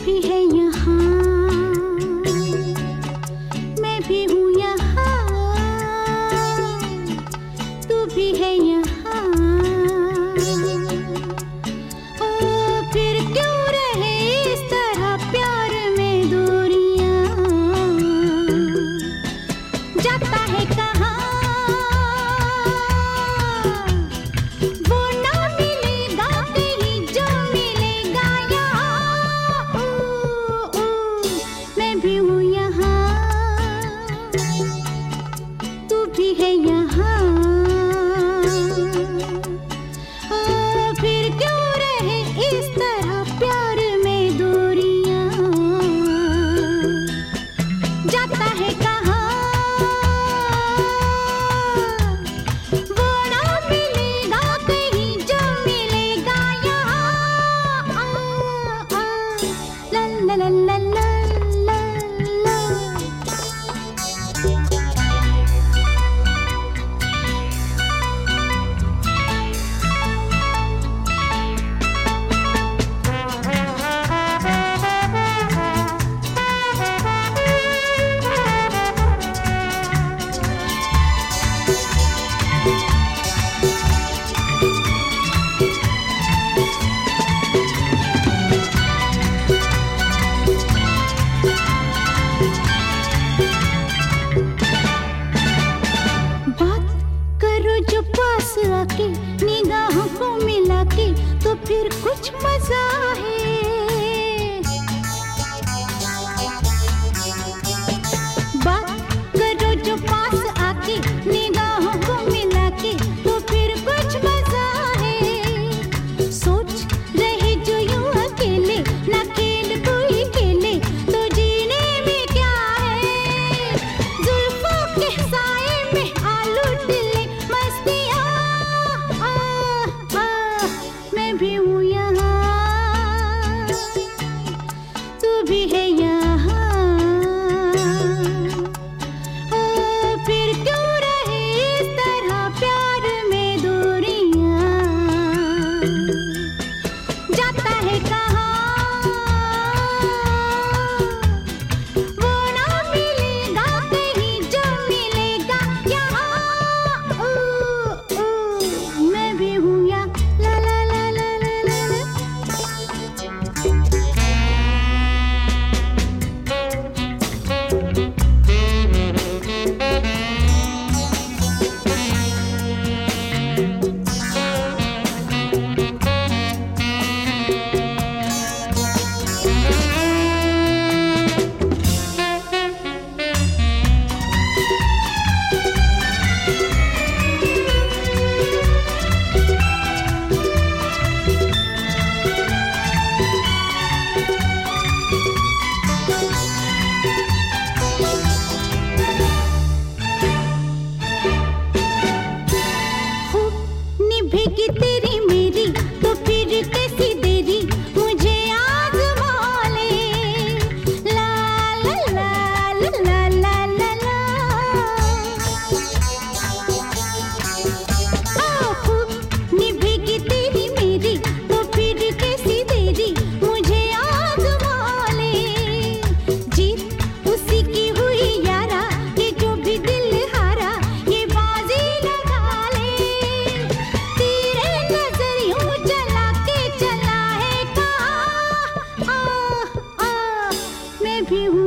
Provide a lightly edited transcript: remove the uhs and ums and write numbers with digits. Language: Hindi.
भी है यहाँ, मैं भी हूँ यहाँ, तू भी है यहाँ। ओ फिर क्यों रहे इस तरह प्यार में दूरियां, जाता है कहाँ वो ना मिलेगा कहीं जो मिलेगा यहाँ। मैं भी हूँ यहाँ, तू भी है यहाँ। फिर क्यों रहे इस तरह प्यार में दूरियां, जाता है कहाँ वो ना मिलेगा कहीं जो मिलेगा यहाँ। ला ला ला ला ला ला ला। जो पास आके निगाहों को मिला के तो फिर कुछ मजा है। बात करो जो पास आके निगाहों को मिला के तो फिर कुछ मजा है। सोच रहे जो यूं अकेले ना खेल कोई खेले तो जीने में क्या है। जुल्फों के साए में आलू टिले मस्तियाँ, मैं भी हूँ यहाँ, तू भी है यहाँ। फिर क्यों रहे इस तरह प्यार में दूरियां, जाता है कहाँ वो ना मिलेगा कहीं जो मिलेगा यहाँ। मैं भी हूँ यहाँ, ला ला ला ला ला ला ला। निभेगी तेरी मेरी तो फिर कैसी देरी मुझे आज़मा ले। ला ला ला ला ला ला ला। निभेगी तेरी मेरी तो फिर कैसी देरी मुझे आज़मा ले। जीत उसी की हुई यारा ये जो भी दिल हारा ये बाजी लगा ले। मैं भी हूँ